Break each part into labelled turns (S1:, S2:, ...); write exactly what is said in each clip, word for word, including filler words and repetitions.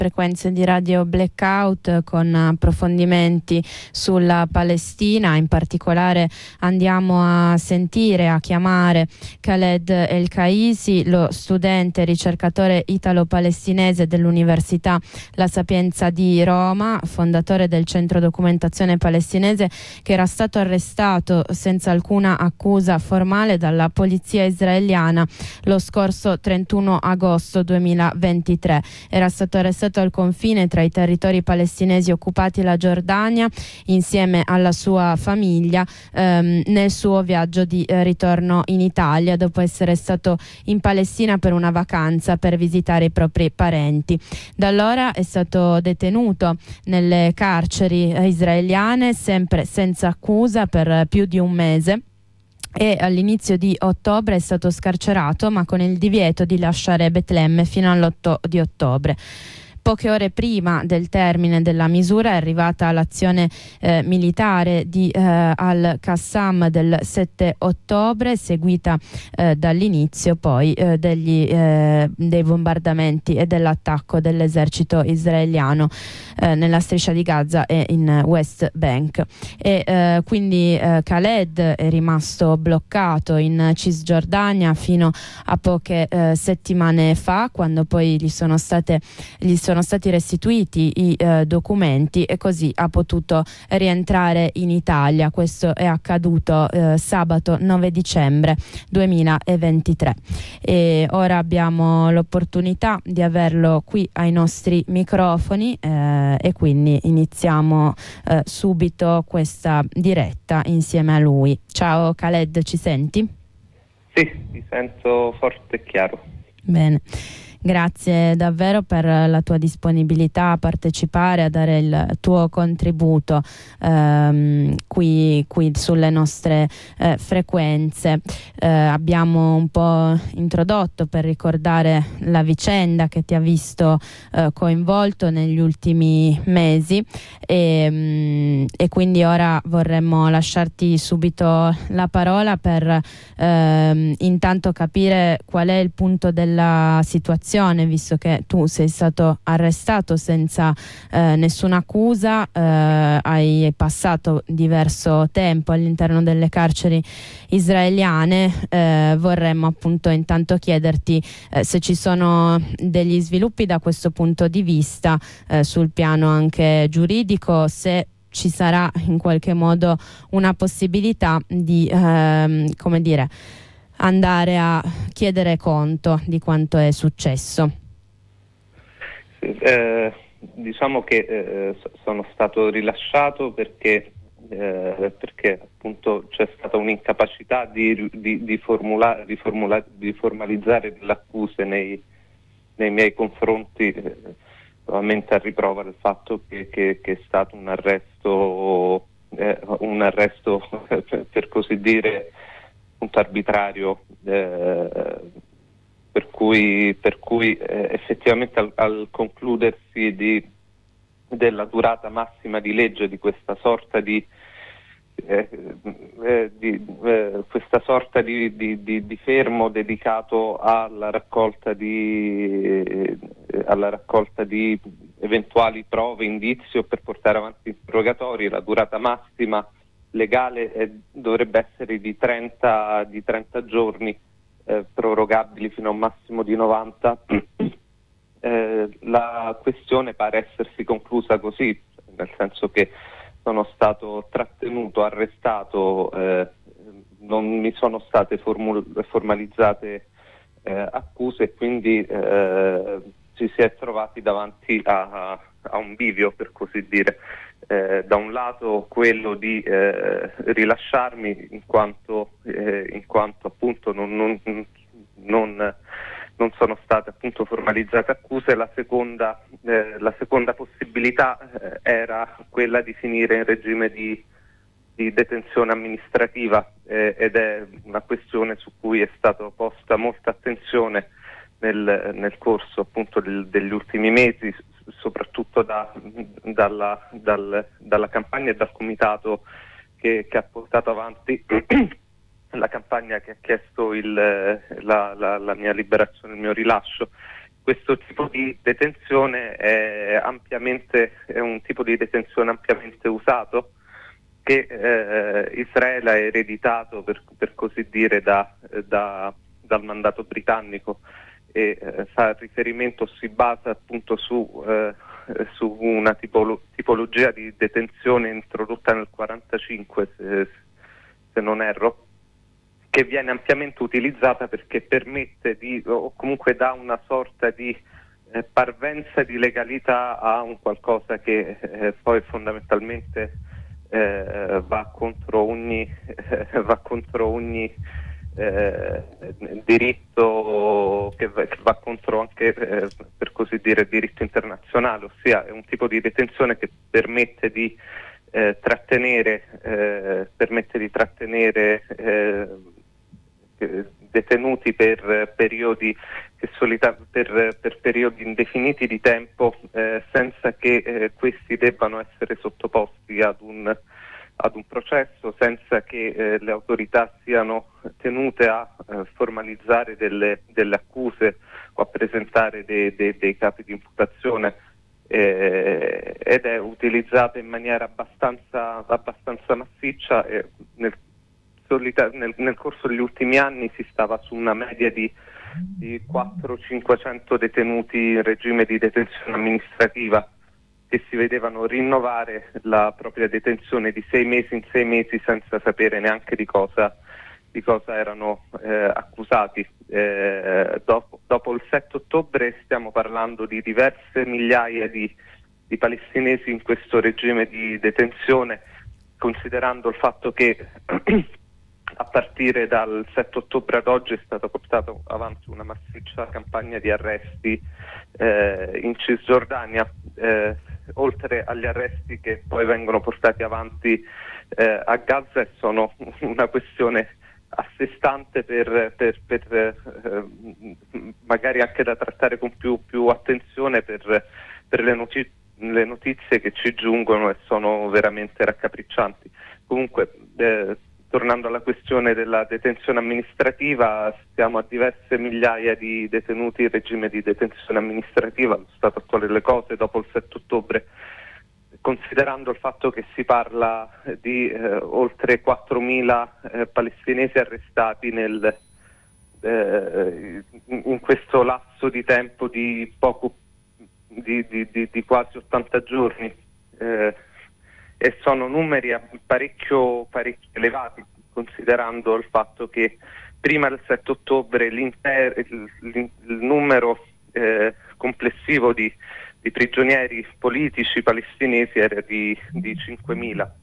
S1: frequenze di Radio Blackout con approfondimenti sulla Palestina. In particolare andiamo a sentire, a chiamare Khaled El Kaisi, lo studente ricercatore italo-palestinese dell'Università La Sapienza di Roma, fondatore del Centro Documentazione Palestinese, che era stato arrestato senza alcuna accusa formale dalla polizia israeliana lo scorso trentuno agosto duemilaventitré. Era stato arrestato al confine tra i territori palestinesi occupati e la Giordania insieme alla sua famiglia ehm, nel suo viaggio di eh, ritorno in Italia, dopo essere stato in Palestina per una vacanza per visitare i propri parenti. Da allora è stato detenuto nelle carceri eh, israeliane, sempre senza accusa, per più di un mese, e all'inizio di ottobre è stato scarcerato, ma con il divieto di lasciare Betlemme fino all'otto di ottobre. Poche ore prima del termine della misura è arrivata l'azione eh, militare di eh, Al-Qassam del sette ottobre, seguita eh, dall'inizio poi eh, degli, eh, dei bombardamenti e dell'attacco dell'esercito israeliano eh, nella striscia di Gaza e in West Bank. E eh, quindi eh, Khaled è rimasto bloccato in Cisgiordania fino a poche eh, settimane fa, quando poi gli sono state gli sono sono stati restituiti i eh, documenti, e così ha potuto rientrare in Italia. Questo è accaduto eh, sabato nove dicembre duemilaventitré, e ora abbiamo l'opportunità di averlo qui ai nostri microfoni eh, e quindi iniziamo eh, subito questa diretta insieme a lui. Ciao Khaled, ci senti?
S2: Sì, ti sento forte e chiaro.
S1: Bene. Grazie davvero per la tua disponibilità a partecipare, a dare il tuo contributo ehm, qui, qui sulle nostre eh, frequenze. Eh, abbiamo un po' introdotto per ricordare la vicenda che ti ha visto eh, coinvolto negli ultimi mesi, e, mh, e quindi ora vorremmo lasciarti subito la parola per ehm, intanto capire qual è il punto della situazione, visto che tu sei stato arrestato senza eh, nessuna accusa, eh, hai passato diverso tempo all'interno delle carceri israeliane. Eh, vorremmo appunto intanto chiederti eh, se ci sono degli sviluppi da questo punto di vista, eh, sul piano anche giuridico, se ci sarà in qualche modo una possibilità di ehm, come dire andare a chiedere conto di quanto è successo.
S2: Sì, eh, diciamo che eh, sono stato rilasciato perché, eh, perché appunto c'è stata un'incapacità di, di, di, formula, di, formula, di formalizzare delle accuse nei, nei miei confronti, eh, probabilmente a riprova del fatto che, che, che è stato un arresto, eh, un arresto per così dire arbitrario, eh, per cui, per cui eh, effettivamente al, al concludersi di, della durata massima di legge di questa sorta di, eh, eh, di eh, questa sorta di, di, di, di fermo dedicato alla raccolta di eh, alla raccolta di eventuali prove, indizi per portare avanti interrogatori, la durata massima legale eh, dovrebbe essere di trenta, di trenta giorni, eh, prorogabili fino a un massimo di novanta. Eh, la questione pare essersi conclusa così, nel senso che sono stato trattenuto, arrestato, eh, non mi sono state formul- formalizzate eh, accuse, e quindi eh, ci si è trovati davanti a, a un bivio, per così dire. Eh, da un lato quello di eh, rilasciarmi in quanto, eh, in quanto appunto non, non, non, non sono state appunto formalizzate accuse, la seconda, eh, la seconda possibilità eh, era quella di finire in regime di, di detenzione amministrativa, eh, ed è una questione su cui è stata posta molta attenzione nel, nel corso appunto del, degli ultimi mesi, soprattutto da, dalla, dal, dalla campagna e dal comitato che, che ha portato avanti la campagna che ha chiesto il, la, la, la mia liberazione, il mio rilascio, questo tipo di detenzione è ampiamente è un tipo di detenzione ampiamente usato, che eh, Israele ha ereditato, per, per così dire, da, da, dal mandato britannico, e eh, fa riferimento, si basa appunto su, eh, su una tipolo- tipologia di detenzione introdotta nel millenovecentoquarantacinque, se, se non erro, che viene ampiamente utilizzata perché permette di, o comunque dà una sorta di eh, parvenza di legalità a un qualcosa che eh, poi fondamentalmente eh, va contro ogni eh, va contro ogni eh, diritto, che va, che va contro anche eh, per così dire il diritto internazionale, ossia è un tipo di detenzione che permette di eh, trattenere eh, permette di trattenere eh, detenuti per periodi che solita, per, per periodi indefiniti di tempo, eh, senza che eh, questi debbano essere sottoposti ad un, ad un processo, senza che eh, le autorità siano tenute a eh, formalizzare delle, delle accuse o a presentare dei, dei, dei capi di imputazione, eh, ed è utilizzata in maniera abbastanza, abbastanza massiccia. E nel Nel, nel corso degli ultimi anni si stava su una media di, di quattrocento cinquecento detenuti in regime di detenzione amministrativa, che si vedevano rinnovare la propria detenzione di sei mesi in sei mesi senza sapere neanche di cosa, di cosa erano eh, accusati. Eh, dopo, dopo il sette ottobre stiamo parlando di diverse migliaia di, di palestinesi in questo regime di detenzione, considerando il fatto che a partire dal sette ottobre ad oggi è stata portata avanti una massiccia campagna di arresti eh, in Cisgiordania, eh, oltre agli arresti che poi vengono portati avanti eh, a Gaza, e sono una questione a sé stante per, per, per eh, magari anche da trattare con più, più attenzione per, per le, notizie, le notizie che ci giungono, e sono veramente raccapriccianti. Comunque, eh, tornando alla questione della detenzione amministrativa, siamo a diverse migliaia di detenuti in regime di detenzione amministrativa allo stato attuale delle cose dopo il sette ottobre, considerando il fatto che si parla di eh, oltre quattromila eh, palestinesi arrestati nel, eh, in questo lapso di tempo di poco di, di, di, di quasi ottanta giorni. Eh, E sono numeri parecchio, parecchio elevati, considerando il fatto che prima del sette ottobre il, il, il numero eh, complessivo di, di prigionieri politici palestinesi era di, di cinquemila.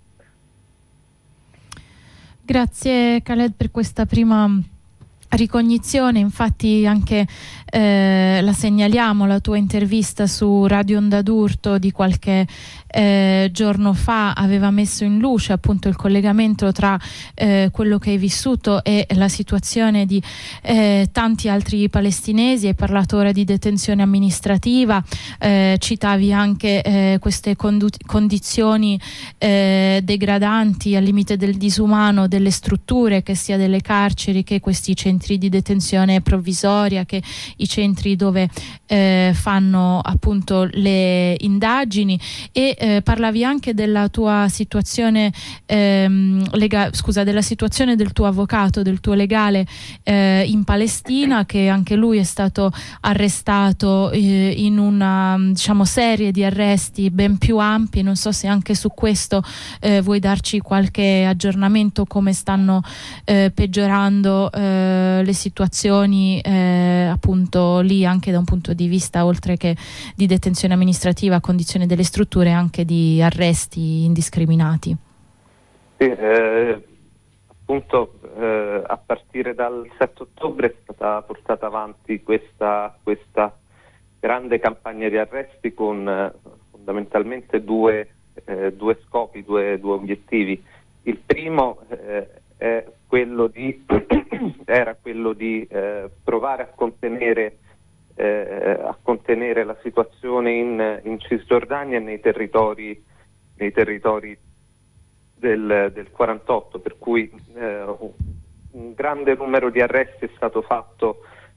S3: Grazie Khaled per questa prima ricognizione. Infatti anche eh, la segnaliamo, la tua intervista su Radio Onda d'Urto di qualche eh, giorno fa aveva messo in luce appunto il collegamento tra eh, quello che hai vissuto e la situazione di eh, tanti altri palestinesi. Hai parlato ora di detenzione amministrativa, eh, citavi anche eh, queste condu- condizioni eh, degradanti al limite del disumano delle strutture, che sia delle carceri che questi centri di detenzione provvisoria, che i centri dove eh, fanno appunto le indagini. E eh, parlavi anche della tua situazione ehm, lega- scusa della situazione del tuo avvocato, del tuo legale eh, in Palestina, che anche lui è stato arrestato eh, in una diciamo serie di arresti ben più ampi. Non so se anche su questo eh, vuoi darci qualche aggiornamento, come stanno eh, peggiorando eh, le situazioni eh, appunto lì, anche da un punto di vista oltre che di detenzione amministrativa, condizioni delle strutture, anche di arresti indiscriminati.
S2: Sì, eh, appunto eh, a partire dal sette ottobre è stata portata avanti questa, questa grande campagna di arresti con eh, fondamentalmente due, eh, due scopi, due, due obiettivi. Il primo eh, è quello di era quello di eh, provare a contenere eh, a contenere la situazione in, in Cisgiordania e nei territori nei territori del, del quarantotto, per cui eh, un grande numero di arresti è stato fatto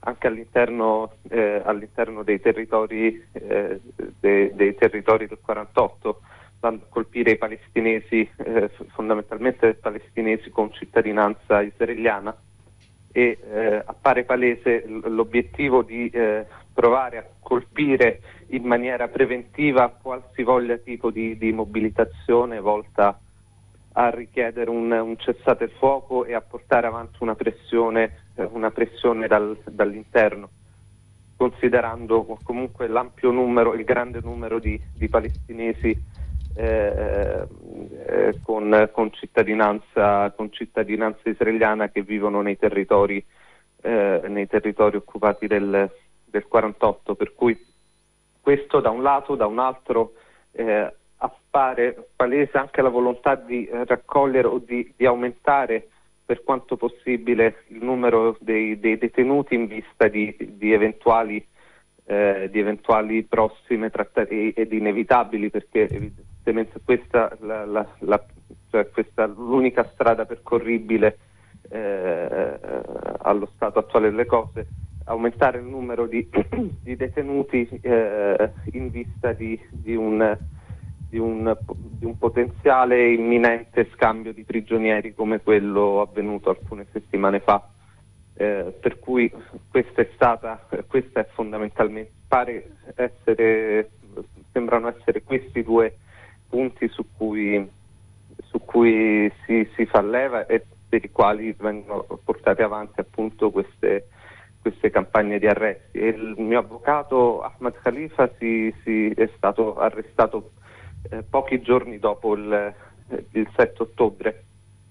S2: anche all'interno, eh, all'interno dei territori eh, dei, dei territori del quarantotto, vanno a colpire i palestinesi, eh, fondamentalmente palestinesi con cittadinanza israeliana, e eh, appare palese l'obiettivo di eh, provare a colpire in maniera preventiva qualsivoglia tipo di, di mobilitazione volta a richiedere un, un cessate il fuoco e a portare avanti una pressione, eh, una pressione dal, dall'interno, considerando comunque l'ampio numero, il grande numero di, di palestinesi eh, eh, con, con cittadinanza, con cittadinanza israeliana che vivono nei territori, eh, nei territori occupati del, del quarantotto, per cui questo da un lato, da un altro eh, appare palese anche la volontà di eh, raccogliere o di, di aumentare per quanto possibile il numero dei, dei detenuti in vista di, di eventuali eh, di eventuali prossime trattative ed inevitabili, perché evidentemente questa la, la, la, cioè questa l'unica strada percorribile eh, allo stato attuale delle cose, aumentare il numero di, di detenuti eh, in vista di, di un Di un, di un potenziale imminente scambio di prigionieri come quello avvenuto alcune settimane fa, eh, per cui questa è stata, questa è fondamentalmente, pare essere, sembrano essere questi due punti su cui, su cui si, si fa leva e per i quali vengono portate avanti appunto queste, queste campagne di arresti. E il mio avvocato Ahmad Khalifa si, si è stato arrestato Eh, pochi giorni dopo il, il sette ottobre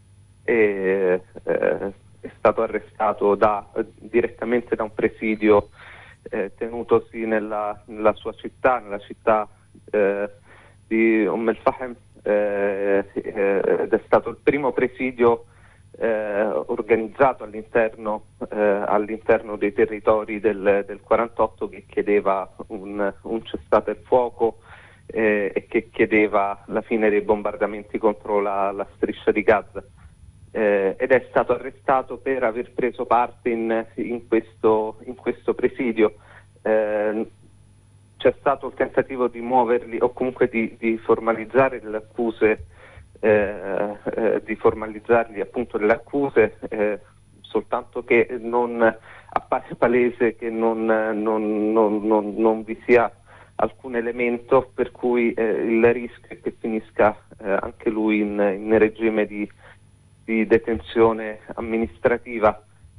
S2: e eh, è stato arrestato da, direttamente da un presidio eh, tenutosi nella, nella sua città, nella città eh, di Umm el-Fahm, eh, eh, ed è stato il primo presidio eh, organizzato all'interno, eh, all'interno dei territori del, del quarantotto, che chiedeva un, un cessate il fuoco Eh, e che chiedeva la fine dei bombardamenti contro la, la striscia di Gaza, eh, ed è stato arrestato per aver preso parte in, in, questo, in questo presidio. Eh, c'è stato il tentativo di muoverli o comunque di, di formalizzare le accuse, eh, eh, di formalizzargli appunto le accuse, eh, soltanto che non appare palese che non, non, non, non, non vi sia alcun elemento per cui eh, il rischio è che finisca eh, anche lui in, in regime di, di detenzione amministrativa,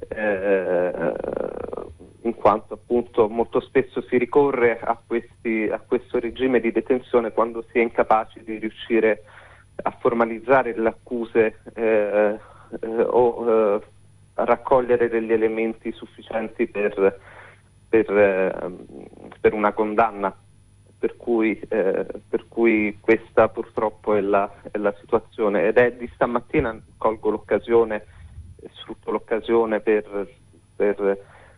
S2: eh, in quanto appunto molto spesso si ricorre a, questi, a questo regime di detenzione quando si è incapaci di riuscire a formalizzare le accuse eh, eh, o eh, a raccogliere degli elementi sufficienti per, per, eh, per una condanna. Per cui, eh, per cui questa purtroppo è la, è la situazione, ed è di stamattina, colgo l'occasione, sfrutto l'occasione per, per,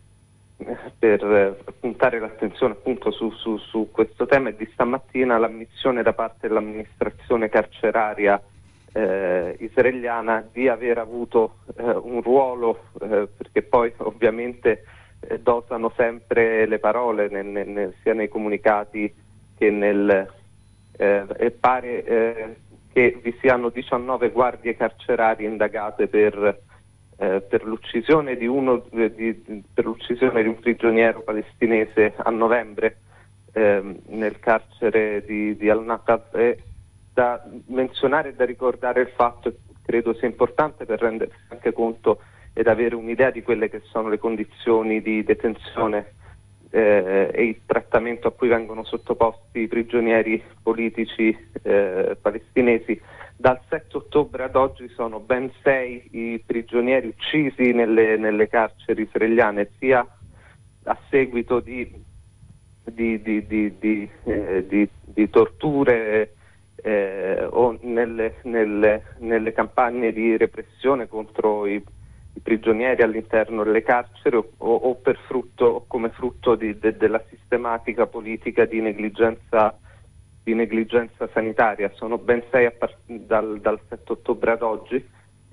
S2: per puntare l'attenzione appunto su, su, su questo tema. E di stamattina l'ammissione da parte dell'amministrazione carceraria eh, israeliana di aver avuto eh, un ruolo, eh, perché poi ovviamente eh, dosano sempre le parole nel, nel, sia nei comunicati che nel eh, e pare eh, che vi siano diciannove guardie carcerarie indagate per, eh, per l'uccisione di uno di, di, per l'uccisione di un prigioniero palestinese a novembre eh, nel carcere di, di Al-Naqab. È da menzionare e da ricordare il fatto, e credo sia importante per rendersi anche conto ed avere un'idea di quelle che sono le condizioni di detenzione Eh, e il trattamento a cui vengono sottoposti i prigionieri politici eh, palestinesi. Dal sette ottobre ad oggi sono ben sei i prigionieri uccisi nelle, nelle carceri israeliane, sia a seguito di, di, di, di, di, eh, di, di torture eh, o nelle, nelle, nelle campagne di repressione contro i i prigionieri all'interno delle carceri o, o per frutto o come frutto di, de, della sistematica politica di negligenza di negligenza sanitaria. Sono ben sei a part- dal, dal sette ottobre ad oggi,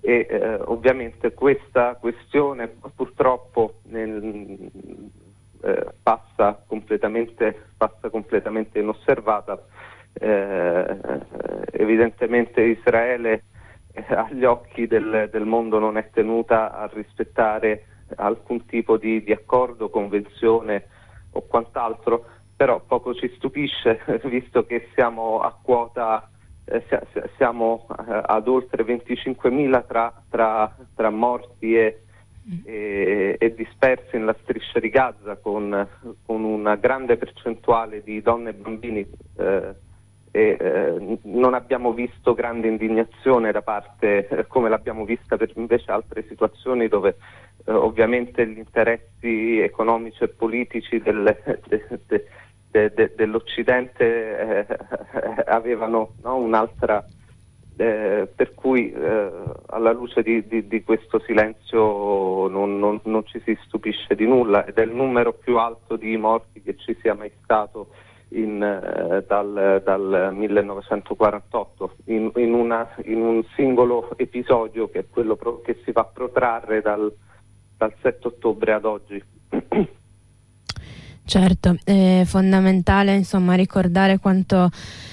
S2: e eh, ovviamente questa questione purtroppo nel, eh, passa completamente passa completamente inosservata. Eh, evidentemente Israele eh, agli occhi del, del mondo non è tenuta a rispettare alcun tipo di, di accordo, convenzione o quant'altro, però poco ci stupisce visto che siamo a quota eh, siamo eh, ad oltre venticinquemila tra, tra, tra morti e, e, e dispersi nella striscia di Gaza, con, con una grande percentuale di donne e bambini eh, e eh, non abbiamo visto grande indignazione da parte, eh, come l'abbiamo vista per invece altre situazioni dove eh, ovviamente gli interessi economici e politici del, de, de, de, de, dell'Occidente eh, avevano no, un'altra, eh, per cui eh, alla luce di, di, di questo silenzio non, non, non ci si stupisce di nulla, ed è il numero più alto di morti che ci sia mai stato In, eh, dal, dal millenovecentoquarantotto in, in, una, in un singolo episodio che è quello pro, che si va a protrarre dal, dal sette ottobre ad oggi.
S1: Certo, è fondamentale insomma ricordare quanto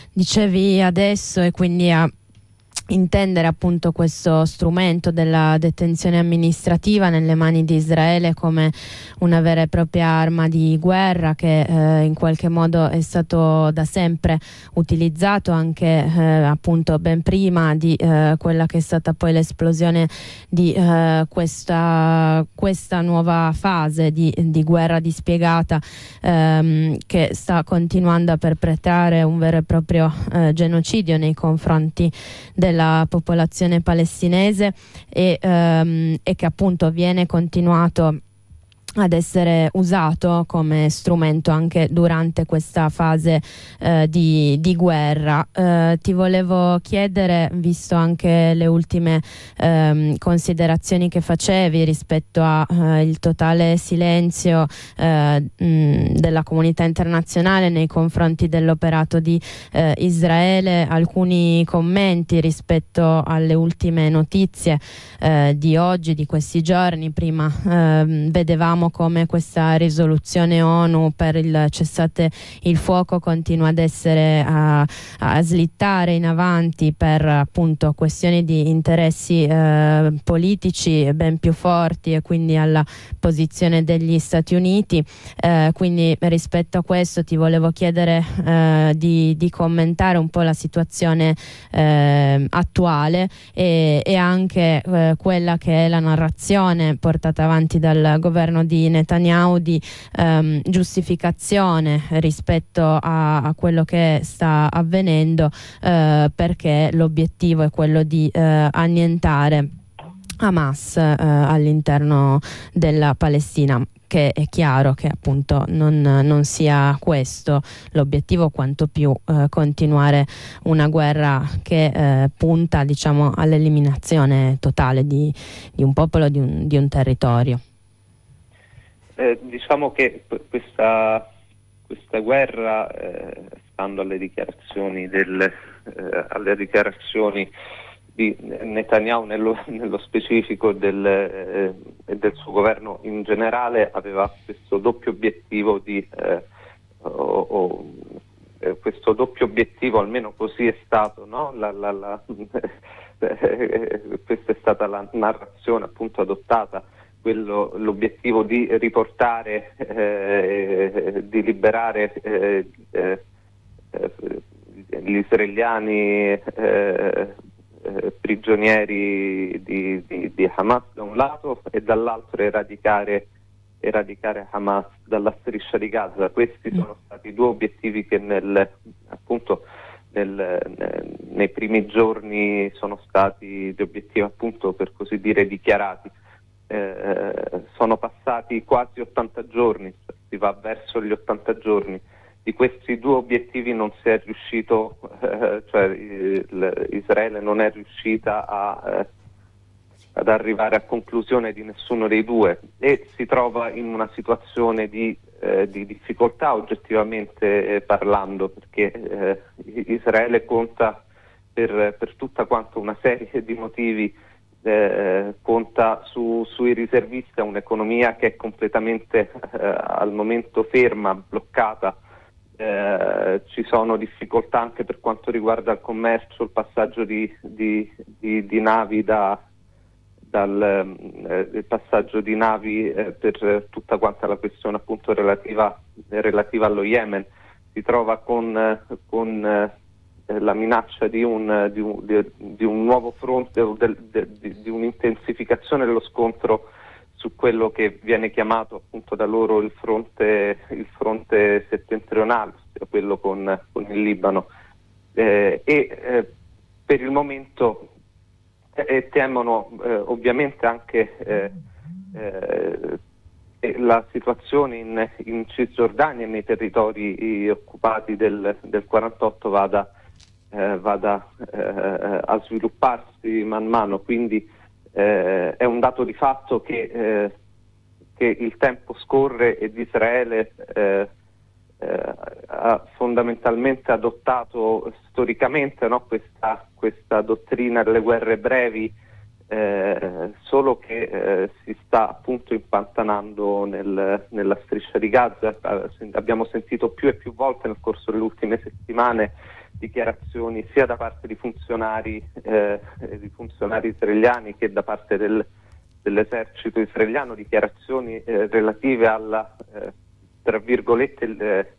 S1: dicevi adesso e quindi a intendere appunto questo strumento della detenzione amministrativa nelle mani di Israele come una vera e propria arma di guerra che eh, in qualche modo è stato da sempre utilizzato anche eh, appunto ben prima di eh, quella che è stata poi l'esplosione di eh, questa, questa nuova fase di, di guerra dispiegata ehm, che sta continuando a perpetrare un vero e proprio eh, genocidio nei confronti della la popolazione palestinese e, ehm, e che appunto viene continuato ad essere usato come strumento anche durante questa fase eh, di, di guerra. Eh, ti volevo chiedere, visto anche le ultime ehm, considerazioni che facevi rispetto al eh, totale silenzio eh, mh, della comunità internazionale nei confronti dell'operato di eh, Israele, alcuni commenti rispetto alle ultime notizie eh, di oggi, di questi giorni. Prima ehm, vedevamo come questa risoluzione ONU per il cessate il fuoco continua ad essere a, a slittare in avanti per appunto questioni di interessi eh, politici ben più forti e quindi alla posizione degli Stati Uniti. Eh, quindi rispetto a questo ti volevo chiedere eh, di, di commentare un po' la situazione eh, attuale e, e anche eh, quella che è la narrazione portata avanti dal governo di Netanyahu di ehm, giustificazione rispetto a, a quello che sta avvenendo eh, perché l'obiettivo è quello di eh, annientare Hamas eh, all'interno della Palestina, che è chiaro che appunto non, non sia questo l'obiettivo, quanto più eh, continuare una guerra che eh, punta diciamo all'eliminazione totale di, di un popolo, di un, di un territorio.
S2: Eh, diciamo che questa, questa guerra, eh, stando alle dichiarazioni, del, eh, alle dichiarazioni di Netanyahu nello, nello specifico del, eh, e del suo governo in generale, aveva questo doppio obiettivo di eh, o, o, eh, questo doppio obiettivo, almeno così è stato, no? la, la, la, eh, questa è stata la narrazione appunto adottata. Quello, l'obiettivo di riportare, eh, di liberare eh, eh, gli israeliani eh, eh, prigionieri di, di, di Hamas da un lato e dall'altro eradicare, eradicare Hamas dalla striscia di Gaza. Questi sono stati due obiettivi che nel, appunto nel, nei primi giorni sono stati gli obiettivi appunto per così dire dichiarati. Eh, sono passati quasi ottanta giorni, si va verso gli ottanta giorni. Di questi due obiettivi non si è riuscito, eh, cioè il, Israele non è riuscita a, eh, ad arrivare a conclusione di nessuno dei due e si trova in una situazione di, eh, di difficoltà oggettivamente eh, parlando, perché eh, Israele conta per, per tutta quanto una serie di motivi eh, conta su, sui riservisti, è un'economia che è completamente eh, al momento ferma, bloccata. Eh, ci sono difficoltà anche per quanto riguarda il commercio, il passaggio di, di, di, di navi da, dal eh, il passaggio di navi eh, per tutta quanta la questione appunto relativa, relativa allo Yemen. Si trova con, eh, con eh, la minaccia di un, di un, di, di un nuovo fronte, del, de, di, di un'intensificazione dello scontro su quello che viene chiamato appunto da loro il fronte, il fronte settentrionale, quello con, con il Libano, eh, e eh, per il momento eh, temono eh, ovviamente anche eh, eh, la situazione in, in Cisgiordania e nei territori occupati del, del quarantotto vada, eh, vada eh, a svilupparsi man mano, quindi Eh, è un dato di fatto che, eh, che il tempo scorre ed Israele eh, eh, ha fondamentalmente adottato storicamente, no, questa, questa dottrina delle guerre brevi, eh, solo che eh, si sta appunto impantanando nel, nella striscia di Gaza. Eh, abbiamo sentito più e più volte nel corso delle ultime settimane dichiarazioni sia da parte di funzionari, eh, di funzionari israeliani che da parte del, dell'esercito israeliano, dichiarazioni eh, relative alla eh, tra virgolette eh,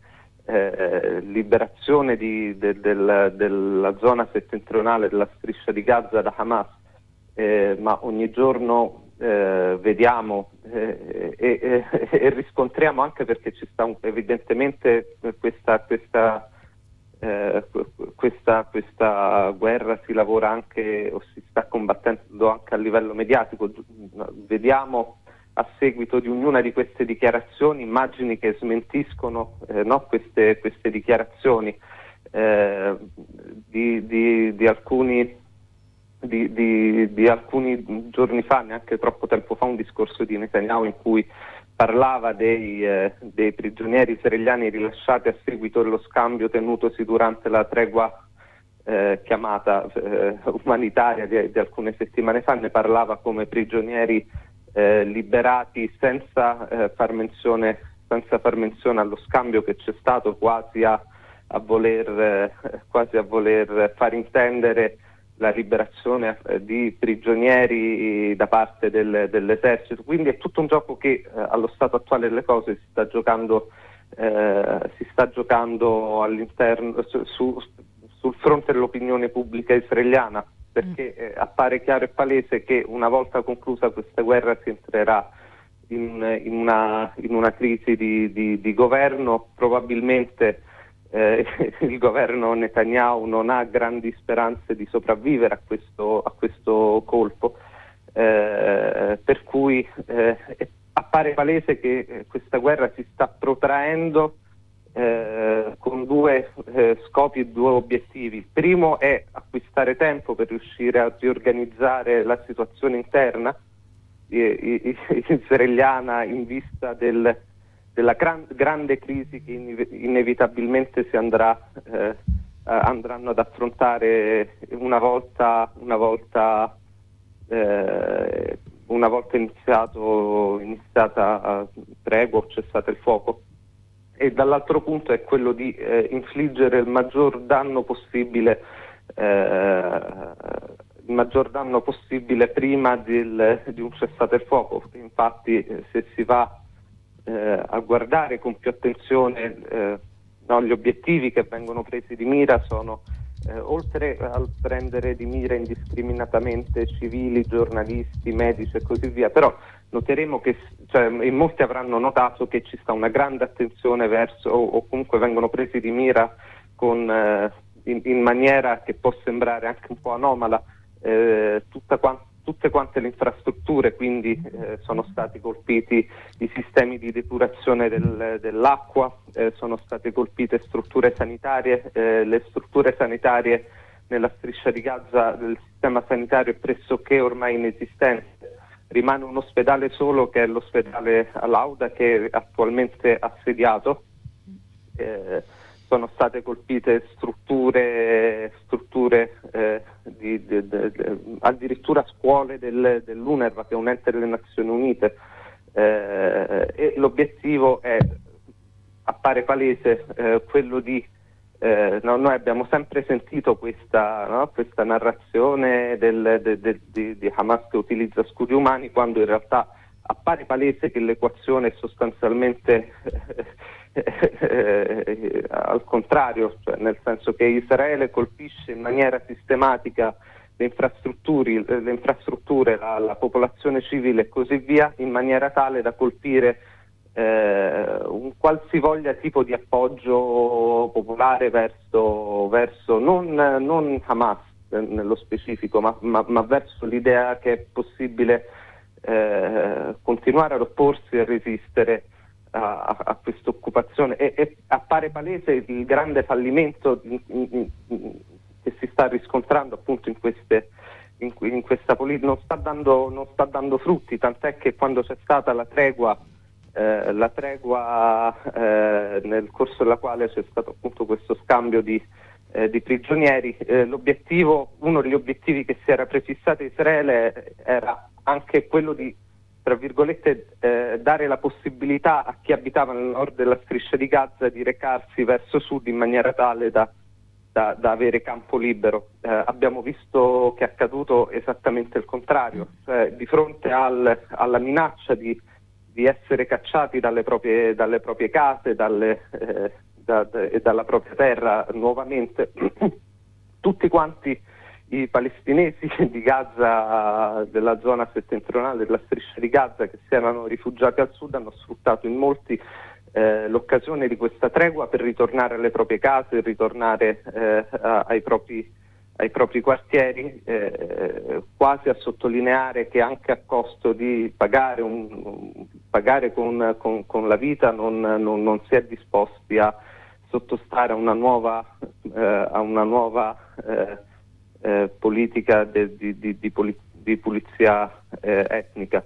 S2: eh, liberazione di, de, del, della zona settentrionale della striscia di Gaza da Hamas, eh, ma ogni giorno eh, vediamo eh, e, e, e riscontriamo, anche perché ci sta un, evidentemente questa, questa Eh, questa, questa guerra si lavora anche o si sta combattendo anche a livello mediatico. Vediamo a seguito di ognuna di queste dichiarazioni immagini che smentiscono eh, no, queste, queste dichiarazioni eh, di, di, di alcuni di, di, di alcuni giorni fa, neanche troppo tempo fa, un discorso di Netanyahu in cui parlava dei, eh, dei prigionieri israeliani rilasciati a seguito dello scambio tenutosi durante la tregua eh, chiamata eh, umanitaria di, di alcune settimane fa. Ne parlava come prigionieri eh, liberati senza eh, far menzione, senza far menzione allo scambio che c'è stato, quasi a, a voler eh, quasi a voler far intendere la liberazione eh, di prigionieri da parte del, dell'esercito. Quindi è tutto un gioco che eh, allo stato attuale delle cose si sta giocando eh, si sta giocando all'interno su, su, sul fronte dell'opinione pubblica israeliana, perché eh, appare chiaro e palese che una volta conclusa questa guerra si entrerà in, in, una, in una crisi di, di, di governo. Probabilmente Eh, il governo Netanyahu non ha grandi speranze di sopravvivere a questo, a questo colpo, eh, per cui eh, appare palese che eh, questa guerra si sta protraendo eh, con due eh, scopi e due obiettivi. Il primo è acquistare tempo per riuscire a riorganizzare la situazione interna eh, israeliana in vista del della gran, grande crisi che inevitabilmente si andrà eh, andranno ad affrontare una volta una volta eh, una volta iniziato iniziata tregua o cessato il fuoco, e dall'altro punto è quello di eh, infliggere il maggior danno possibile eh, il maggior danno possibile prima del, di un cessate il fuoco. Infatti eh, se si va Eh, a guardare con più attenzione eh, no, gli obiettivi che vengono presi di mira sono eh, oltre al prendere di mira indiscriminatamente civili, giornalisti, medici e così via, però noteremo che, cioè, in molti avranno notato che ci sta una grande attenzione verso, o, o comunque vengono presi di mira con, eh, in, in maniera che può sembrare anche un po' anomala, eh, tutta quanta tutte quante le infrastrutture, quindi eh, sono stati colpiti i sistemi di depurazione del, dell'acqua, eh, sono state colpite strutture sanitarie, eh, le strutture sanitarie nella striscia di Gaza, il sistema sanitario è pressoché ormai inesistente. Rimane un ospedale solo, che è l'ospedale Al-Auda, che è attualmente assediato. Eh, sono state colpite strutture, strutture eh, di, di, de, de, de, addirittura scuole del, dell'UNRWA, che è un ente delle Nazioni Unite, eh, e l'obiettivo è, appare palese, eh, quello di eh, no, noi abbiamo sempre sentito questa, no, questa narrazione del, de, de, de, di Hamas che utilizza scudi umani, quando in realtà appare palese che l'equazione è sostanzialmente eh, eh, al contrario, cioè nel senso che Israele colpisce in maniera sistematica le infrastrutture, le infrastrutture la, la popolazione civile e così via, in maniera tale da colpire eh, un qualsivoglia tipo di appoggio popolare verso, verso non, non Hamas eh, nello specifico, ma, ma, ma verso l'idea che è possibile eh, continuare ad opporsi e resistere a, a, a questa occupazione. E, e appare palese il grande fallimento in, in, in, che si sta riscontrando appunto in queste in, in questa politica, non sta dando non sta dando frutti, tant'è che quando c'è stata la tregua eh, la tregua eh, nel corso della quale c'è stato appunto questo scambio di, eh, di prigionieri, eh, l'obiettivo, uno degli obiettivi che si era prefissato Israele era anche quello di, tra virgolette, eh, dare la possibilità a chi abitava nel nord della striscia di Gaza di recarsi verso sud in maniera tale da Da, da avere campo libero. Eh, abbiamo visto che è accaduto esattamente il contrario, cioè di fronte al, alla minaccia di, di essere cacciati dalle proprie, dalle proprie case dalle, eh, da, da, e dalla propria terra nuovamente, tutti quanti i palestinesi di Gaza, della zona settentrionale della striscia di Gaza, che si erano rifugiati al sud, hanno sfruttato in molti Eh, l'occasione di questa tregua per ritornare alle proprie case, ritornare eh, a, ai, propri, ai propri quartieri, eh, quasi a sottolineare che anche a costo di pagare, un, pagare con, con, con la vita non, non, non si è disposti a sottostare a una nuova, eh, a una nuova eh, eh, politica de, di, di, di, poli, di pulizia eh, etnica.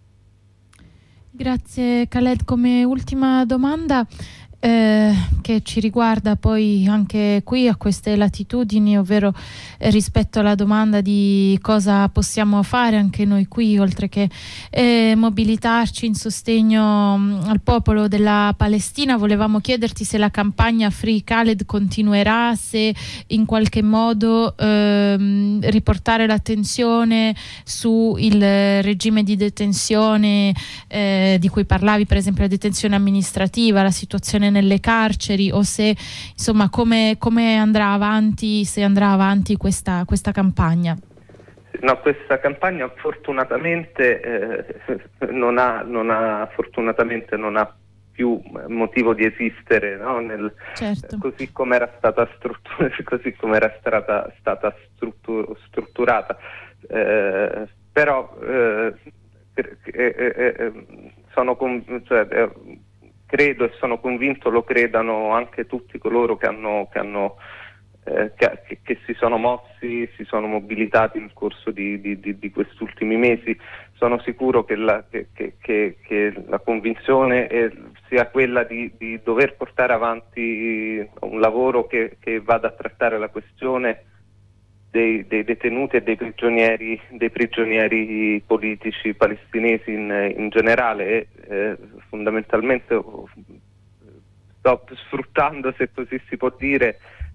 S3: Grazie Khaled. Come ultima domanda eh, che ci riguarda poi anche qui a queste latitudini, ovvero eh, rispetto alla domanda di cosa possiamo fare anche noi qui, oltre che eh, mobilitarci in sostegno mh, al popolo della Palestina, volevamo chiederti se la campagna Free Khaled continuerà, se in qualche modo ehm, riportare l'attenzione su il regime di detenzione eh, di cui parlavi, per esempio la detenzione amministrativa, la situazione nelle carceri, o se insomma come, come andrà avanti, se andrà avanti questa, questa campagna.
S2: No, questa campagna fortunatamente eh, non ha, non ha fortunatamente non ha più motivo di esistere, no? Nel,
S3: certo.
S2: Così come era stata strutturata, così come era stata, stata struttur- strutturata. Eh, però eh, eh, eh, sono con, cioè, eh, credo e sono convinto lo credano anche tutti coloro che hanno, che, hanno eh, che, che, che si sono mossi, si sono mobilitati nel corso di, di, di, di questi ultimi mesi. Sono sicuro che la, che, che, che, che la convinzione è, sia quella di, di dover portare avanti un lavoro che, che vada a trattare la questione dei, dei detenuti e dei prigionieri, dei prigionieri politici palestinesi in, in generale, e eh, fondamentalmente sto sfruttando, se così si può dire,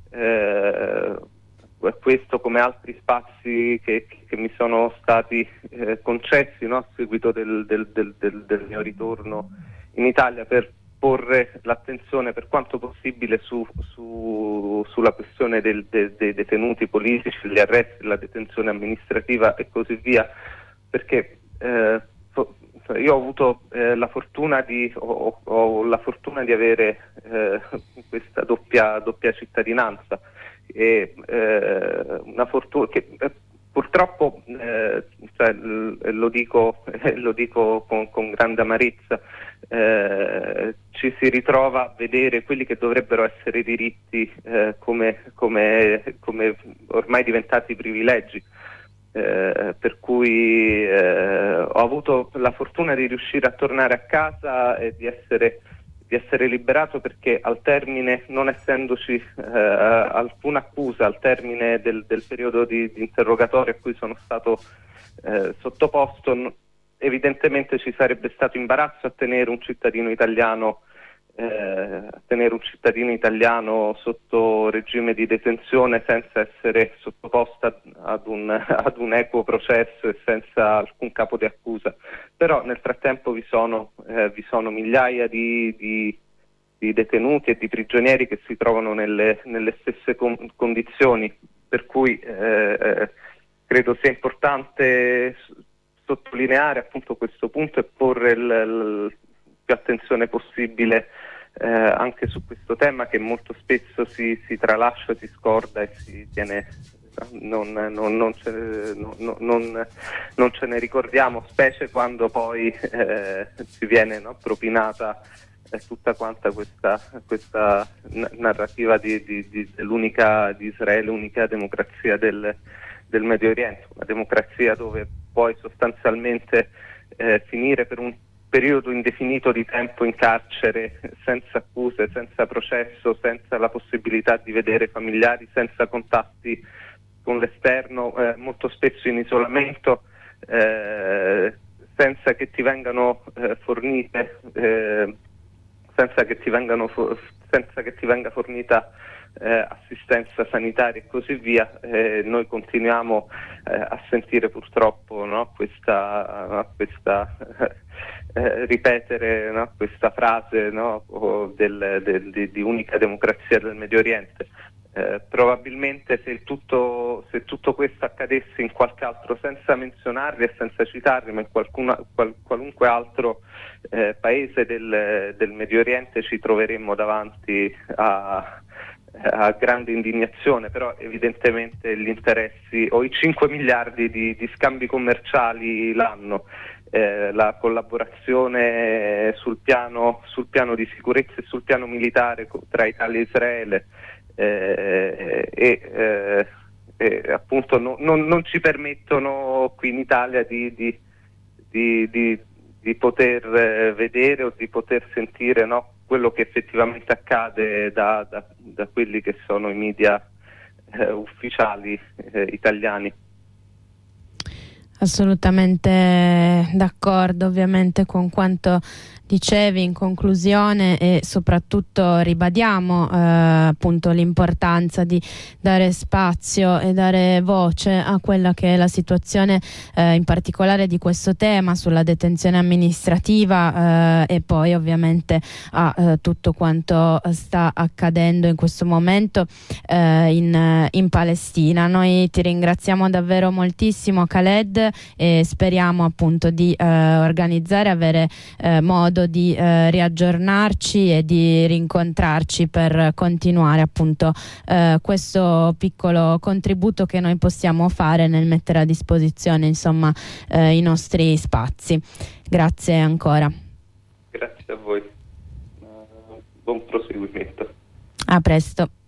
S2: eh, questo come altri spazi che, che mi sono stati eh, concessi, no, a seguito del, del, del, del, del mio ritorno in Italia, per porre l'attenzione per quanto possibile su, su, sulla questione del, de, dei detenuti politici, gli arresti, la detenzione amministrativa e così via, perché eh, io ho avuto eh, la fortuna di ho, ho la fortuna di avere eh, questa doppia, doppia cittadinanza, e eh, una fortuna che eh, purtroppo eh, cioè, lo dico, eh, lo dico con, con grande amarezza, eh, ci si ritrova a vedere quelli che dovrebbero essere diritti eh, come, come, come ormai diventati privilegi, eh, per cui eh, ho avuto la fortuna di riuscire a tornare a casa e di essere, di di essere liberato perché al termine, non essendoci eh, alcuna accusa, al termine del, del periodo di, di interrogatorio a cui sono stato eh, sottoposto, n- evidentemente ci sarebbe stato imbarazzo a tenere un cittadino italiano Eh, a tenere un cittadino italiano sotto regime di detenzione senza essere sottoposta ad un, ad un equo processo e senza alcun capo di accusa. Però nel frattempo vi sono, eh, vi sono migliaia di, di, di detenuti e di prigionieri che si trovano nelle, nelle stesse con, condizioni, per cui eh, credo sia importante sottolineare appunto questo punto e porre il, il più attenzione possibile eh, anche su questo tema che molto spesso si, si tralascia, si scorda e si tiene, non, non, non, ce, non, non, non ce ne ricordiamo, specie quando poi eh, ci viene, no, propinata eh, tutta quanta questa, questa narrativa di, di, di, dell'unica di Israele, unica democrazia del, del Medio Oriente, una democrazia dove puoi sostanzialmente eh, finire per un periodo indefinito di tempo in carcere, senza accuse, senza processo, senza la possibilità di vedere familiari, senza contatti con l'esterno, eh, molto spesso in isolamento, eh, senza che ti vengano eh, fornite, eh, senza che ti vengano fo- senza che ti venga fornita eh, assistenza sanitaria e così via. Eh, noi continuiamo eh, a sentire purtroppo, no, questa, no, questa eh, ripetere, no, questa frase, no, del, del, di, di unica democrazia del Medio Oriente. Eh, probabilmente se il tutto, se tutto questo accadesse in qualche altro, senza menzionarli e senza citarli, ma in qualcuna, qual, qualunque altro eh, paese del, del Medio Oriente, ci troveremmo davanti a, a grande indignazione. Però evidentemente gli interessi o i cinque miliardi di, di scambi commerciali l'anno, eh, la collaborazione sul piano, sul piano di sicurezza e sul piano militare tra Italia e Israele, Eh, e eh, eh, appunto no, non, non ci permettono qui in Italia di, di, di, di, di poter eh, vedere o di poter sentire, no, quello che effettivamente accade da, da, da quelli che sono i media eh, ufficiali eh, italiani.
S1: Assolutamente d'accordo, ovviamente, con quanto dicevi in conclusione, e soprattutto ribadiamo eh, appunto l'importanza di dare spazio e dare voce a quella che è la situazione eh, in particolare di questo tema sulla detenzione amministrativa eh, e poi ovviamente a eh, tutto quanto sta accadendo in questo momento eh, in, in Palestina. Noi ti ringraziamo davvero moltissimo, Khaled, e speriamo appunto di eh, organizzare, avere eh, modo di eh, riaggiornarci e di rincontrarci per continuare appunto eh, questo piccolo contributo che noi possiamo fare nel mettere a disposizione, insomma, eh, i nostri spazi. Grazie ancora.
S2: Grazie a voi, uh, buon proseguimento.
S1: A presto.